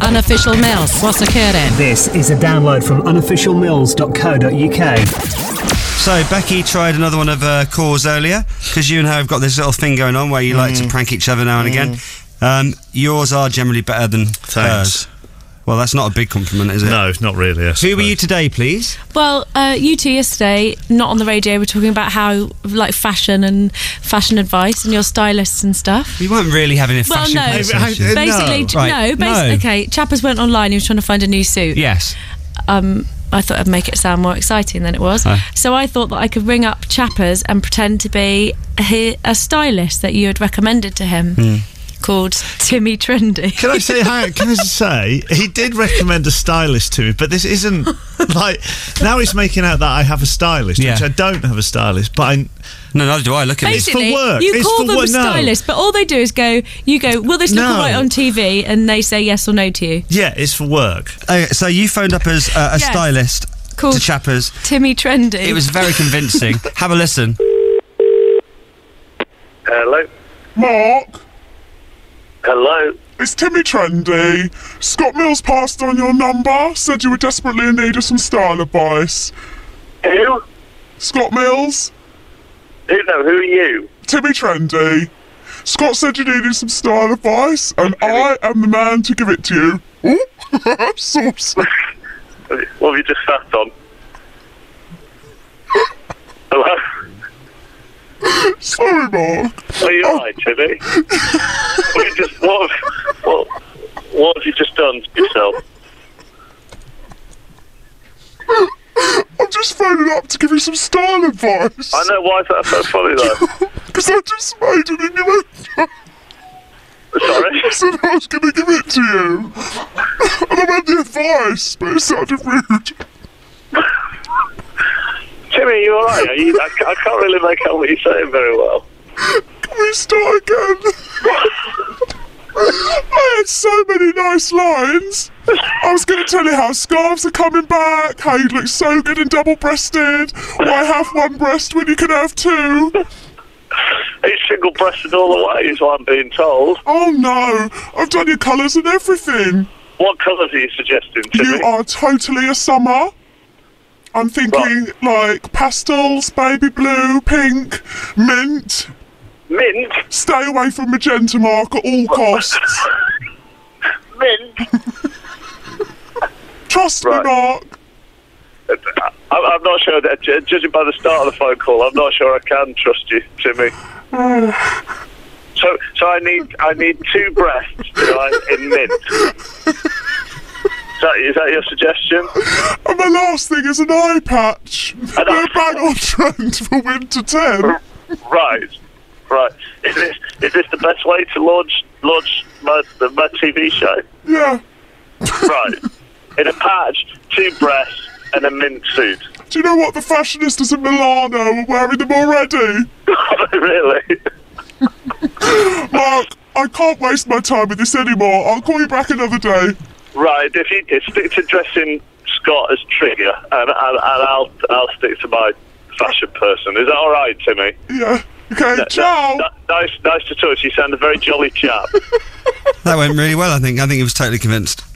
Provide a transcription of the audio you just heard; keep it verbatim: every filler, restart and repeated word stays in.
Unofficial Mills. What's occurring? This is a download from unofficial mills dot co dot uk. So, Becky tried another one of her calls earlier, because you and her have got this little thing going on where you mm. like to prank each other now and again. Um, yours are generally better than Thanks. hers. Well, that's not a big compliment, is it? No, not really. I Who were you today, please? Well, uh, you two yesterday, not on the radio, were talking about how, like, fashion and fashion advice and your stylists and stuff. We weren't really having a Well, fashion no, conversation. no. basically, Right, no, basically, no. okay, Chappers went online, he was trying to find a new suit. Yes. Um, I thought I'd make it sound more exciting than it was. Oh. So I thought that I could ring up Chappers and pretend to be a, a stylist that you had recommended to him. Mm. Called Timmy Trendy. Can I say, hang, can I just say, he did recommend a stylist to me, but this isn't, like, now he's making out that I have a stylist, Yeah. which I don't have a stylist, but I... No, neither do I. Look at me. Basically, for work. you It's call for them work. a No. stylist, but all they do is go, you go, will this look No. all right on T V? And they say yes or no to you. Yeah, it's for work. Okay, so you phoned up as uh, a Yes. stylist Called to Chappers. Timmy Trendy. It was very convincing. Have a listen. Hello? Mark, Hello? it's Timmy Trendy. Scott Mills passed on your number, said you were desperately in need of some style advice. Who? Scott Mills? Who, no, who are you? Timmy Trendy. Scott said you needed some style advice, and I am the man to give it to you. Ooh, saucy. What have you just sat on? Hello? Sorry, Mark. Are you alright, Timmy? what, you just, what, have, what, what have you just done to yourself? I'm just phoning up to give you some style advice. I know, why is that so funny though? Because I just made an innuendo. Sorry? I said I was going to give it to you. And I meant the advice, but it sounded rude. Timmy, are you alright? Are you, I, I can't really make out what you're saying very well. Can we start again? I had so many nice lines. I was going to tell you how scarves are coming back, how you look so good and double-breasted, why have one breast when you can have two. He's single-breasted all the way, is what I'm being told. Oh no, I've done your colours and everything. What colours are you suggesting, Timmy? You are totally a summer. I'm thinking like pastels, baby blue, pink, mint. Mint? Stay away from magenta, Mark, at all costs. Mint? Trust Right. me, Mark. I'm, I'm not sure, that, ju- judging by the start of the phone call, I'm not sure I can trust you, Timmy. so, so I need, I need two breasts, right, in mint. Is that, is that your suggestion? And my last thing is an eye patch. An We're eye- bang on trend for winter ten. Right, right. Is this, is this the best way to launch, launch my, my T V show? Yeah. Right. In a patch, two breasts, and a mint suit. Do you know what? The fashionistas in Milano are wearing them already. Really? Mark, I can't waste my time with this anymore. I'll call you back another day. Right, if you if stick to dressing Scott as Trigger, and, and, and I'll I'll stick to my fashion person. Is that all right, Timmy? Yeah. Okay, No, ciao. no, nice, nice to talk to you. You sound a very jolly chap. That went really well, I think. I think he was totally convinced.